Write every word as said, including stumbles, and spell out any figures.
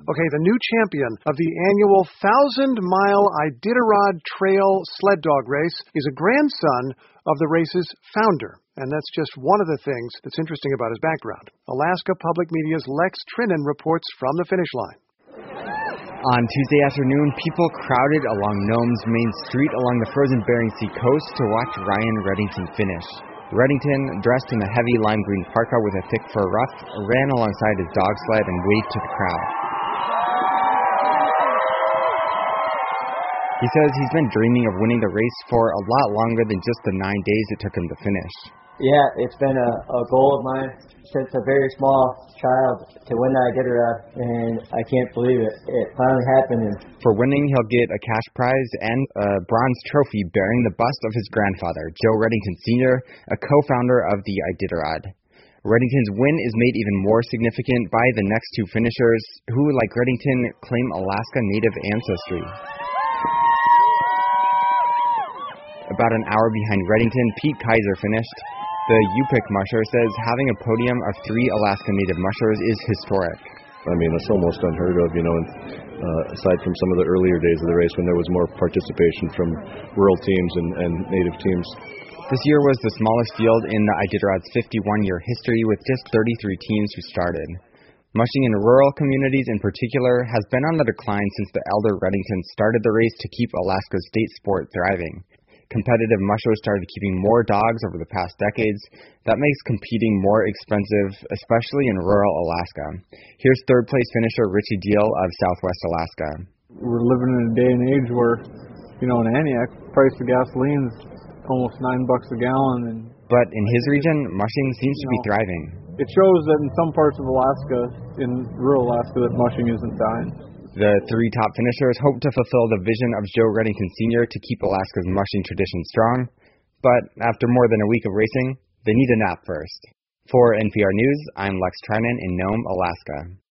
Okay, the new champion of the annual thousand-mile Iditarod Trail sled dog race is a grandson of the race's founder. And that's just one of the things that's interesting about his background. Alaska Public Media's Lex Trinan reports from the finish line. On Tuesday afternoon, people crowded along Nome's main street along the frozen Bering Sea coast to watch Ryan Reddington finish. Reddington, dressed in a heavy lime green parka with a thick fur ruff, ran alongside his dog sled and waved to the crowd. He says he's been dreaming of winning the race for a lot longer than just the nine days it took him to finish. Yeah, it's been a, a goal of mine since a very small child to win the Iditarod, and I can't believe it. It finally happened. And for winning, he'll get a cash prize and a bronze trophy bearing the bust of his grandfather, Joe Reddington Senior, a co-founder of the Iditarod. Reddington's win is made even more significant by the next two finishers, who, like Reddington, claim Alaska Native ancestry. About an hour behind Reddington, Pete Kaiser finished. The Yupik musher says having a podium of three Alaska Native mushers is historic. I mean, it's almost unheard of, you know, uh, aside from some of the earlier days of the race when there was more participation from rural teams and, and Native teams. This year was the smallest field in the Iditarod's fifty-one-year history, with just thirty-three teams who started. Mushing in rural communities in particular has been on the decline since the elder Reddington started the race to keep Alaska's state sport thriving. Competitive mushers started keeping more dogs over the past decades. That makes competing more expensive, especially in rural Alaska. Here's third-place finisher Richie Deal of Southwest Alaska. We're living in a day and age where, you know, in Aniak, the price of gasoline's almost nine bucks a gallon. And But in his region, mushing seems to be thriving. It shows that in some parts of Alaska, in rural Alaska, that mushing isn't dying. The three top finishers hope to fulfill the vision of Joe Reddington Senior to keep Alaska's mushing tradition strong, but after more than a week of racing, they need a nap first. For N P R News, I'm Lex Trinan in Nome, Alaska.